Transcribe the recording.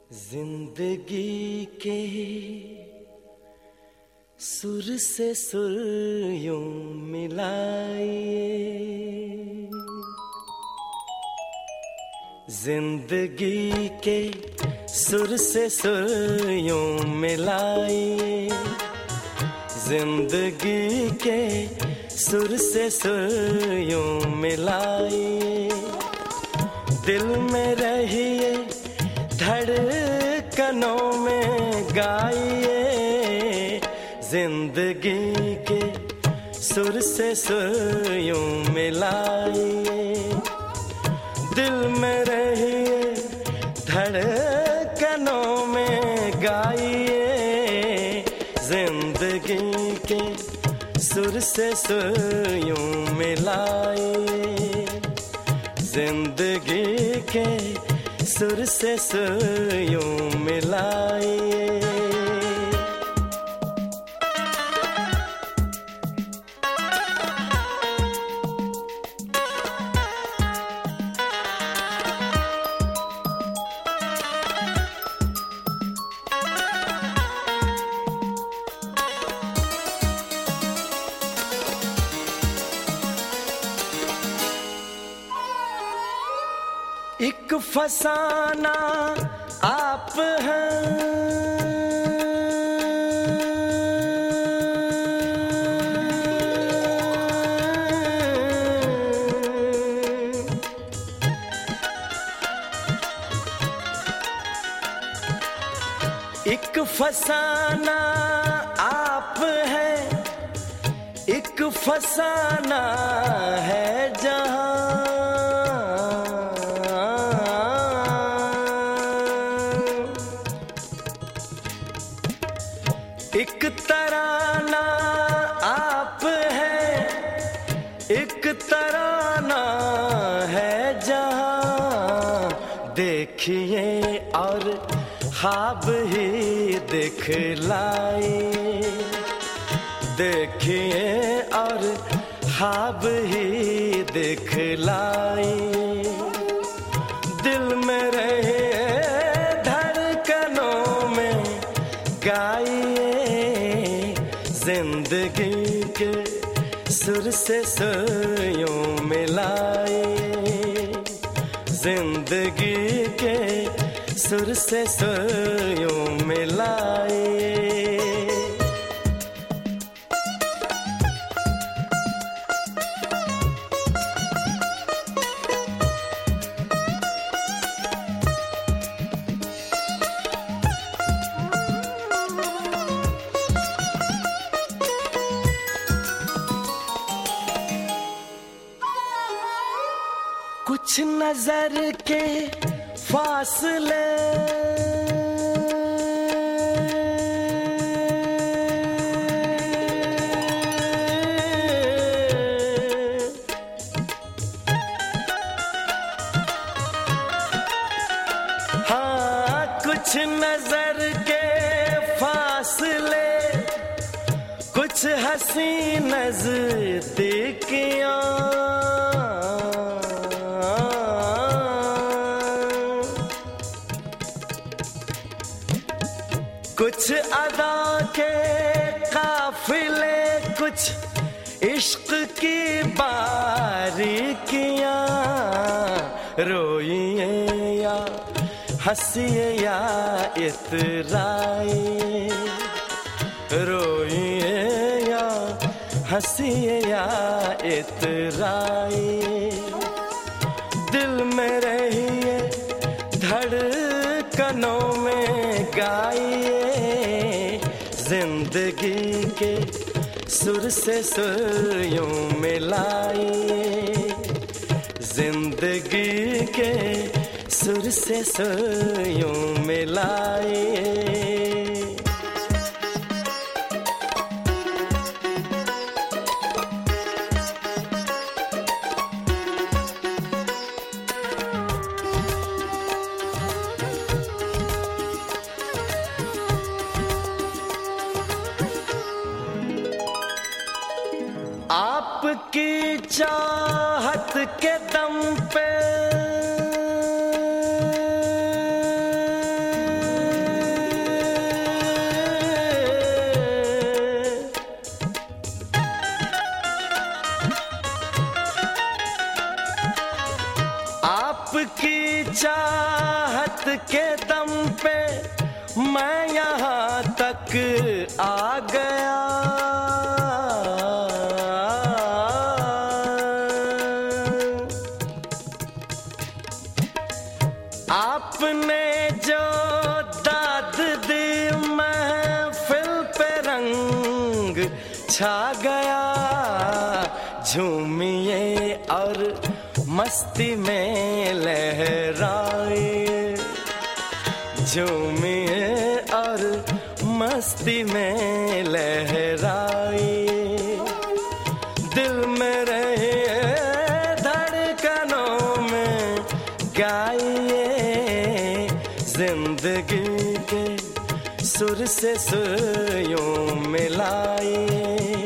जिंदगी के सुर से सुर यूं मिलाइए, जिंदगी के सुर से सुर यूं मिलाइए, जिंदगी के सुर से सुर यूं मिलाइए, दिल में रहिए धड़कनों में गाइए, जिंदगी के सुर से सुर यूं मिलाइए, दिल में रहिए धड़कनों में गाइए, जिंदगी के सुर से सुर यूं मिलाइए, जिंदगी के सुर से सुर यूं मिलाइए। एक फसाना आप हैं, एक फसाना आप हैं, एक फसाना है जहां, एक तराना आप हैं, एक तराना है जहां, देखिए और ख्वाब ही दिखलाइए, देखिए और ख्वाब ही दिखलाइए, दिल में रहे धड़कनों में गाइए, जिंदगी के सुर से सुर यूं मिलाइए, जिंदगी के सुर से सुर यूं मिलाइए। कुछ नजर के फासले, हाँ कुछ नजर के फासले, कुछ हंसी नजदीकियां, कुछ अदा के काफिले, कुछ इश्क की बारीकियां, रोइए या हंसिए या इतराइए, रोइए या हंसिए या इतराइए, दिल में रहिए धड़कनों में गाइए, जिंदगी के सुर से सुर यूं मिलाइए, जिंदगी के सुर से सुर यूं मिलाइए। आपकी चाहत के दम पे के दम पे मैं यहाँ तक आ गया। आपने जो दाद दी महफिल पे रंग छा गया। झूमिए और मस्ती में लहराए, झूमिए और मस्ती में लहराए। दिल में रहे धड़कनों में गाइए, जिंदगी के सुर से सुर यूं मिलाइए।